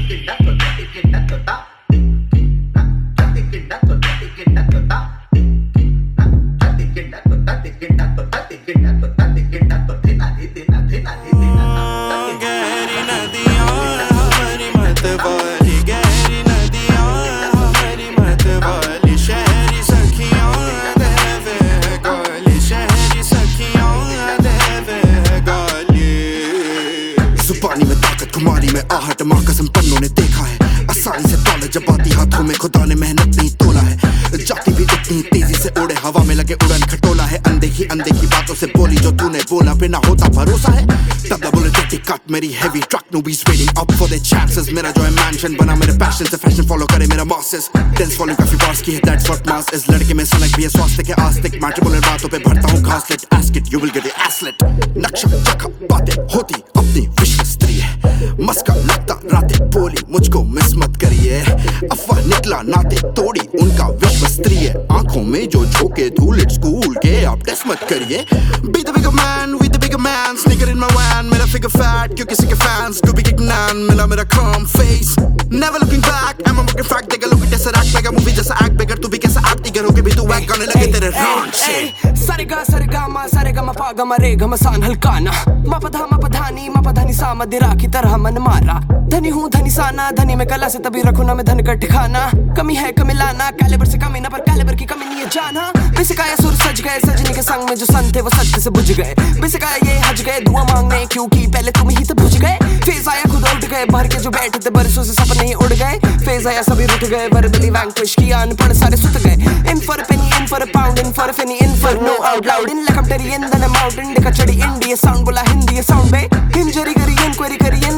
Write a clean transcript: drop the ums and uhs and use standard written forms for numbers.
जुबानी में ताकत, कुमारी में आहट, माँ कसम पन्नों ने देखा है। आसानी से ताले जब आती हाथों में, खुदा ने मेहनत नहीं तोला है। जाती भी इतनी तेजी से उड़े, हवा में लगे उड़न खटोला है। अनदेखी अनदेखी बातों से बोली जो तूने बोला, बिना होता भरोसा है। तब बोले टिक कट मेरी heavy truck, newbies waiting up for their chances। मेरा जो है mansion बना मेरे passion से, फैशन फॉलो करे मेरा masses। Dance फॉलो काफी बार्स की है, that's what mass is। लड़के में सनक भी है, स्वास्थ्य के आस्तिक, मैट्रिमोनियल बातों पे भरता हूँ घासलेट। Ask it, you will get it aslet। नक्शा चखा बातें होती अपनी विश्वस्तरीय, मस्का लगता रातें बोली मुझको मिस मत करिए। अफवाह निकला नाते तोड़ी उनका विश्वस्तरीय, आंखों में जो झोंके धूल स्कूल के आप टेस्ट मत करिए। Be the bigger man, we the bigger man, sneaker in my van, मेरा figure fat क्योंकि सिके fans, do big ignan, मिला मेरा calm face, never looking back, I'm a working fact, देगा लोग जैसा रैक, मेगा मूवी जैसा act bigger, तू भी कैसा act eager होके भी तू वैक गाने लगे तेरे रॉन्च। सारेगा मा पागा मा रेगा मा सान हल्काना, मा पधानी सा मदिरा की तरह मन मारा। धनी हूँ धनी साना, धनी में कला से तभी रखूँ ना मैं धन का ठिकाना। कमी है कमी लाना, कैलिबर से कमी ना, पर कैलिबर की कमी नहीं है जाना। बेसिकाया सुर सज गए, सजनी के संग में जो सन थे वो सच से बुझ गए। बेसिकाया ये हज गए दुआ मांगने, क्योंकि पहले तुम ही तो बुझ गए। फेज आया खुद उठ गए, भर के जो बैठे थे बरसों से सपने ही उड़ गए। फेज आया सभी रुठ गए, वर्बली वैंक्विश किया अनपढ़ सारे सुत गए। In for penny, in for pound, in for फेनी, in for no out loud. In लकम टेरी इन द माउंटेन, देखा चढ़ी इंडिया साउंड, बोला हिंदी साउंड बे। इंजरी करी इंक्वायरी करी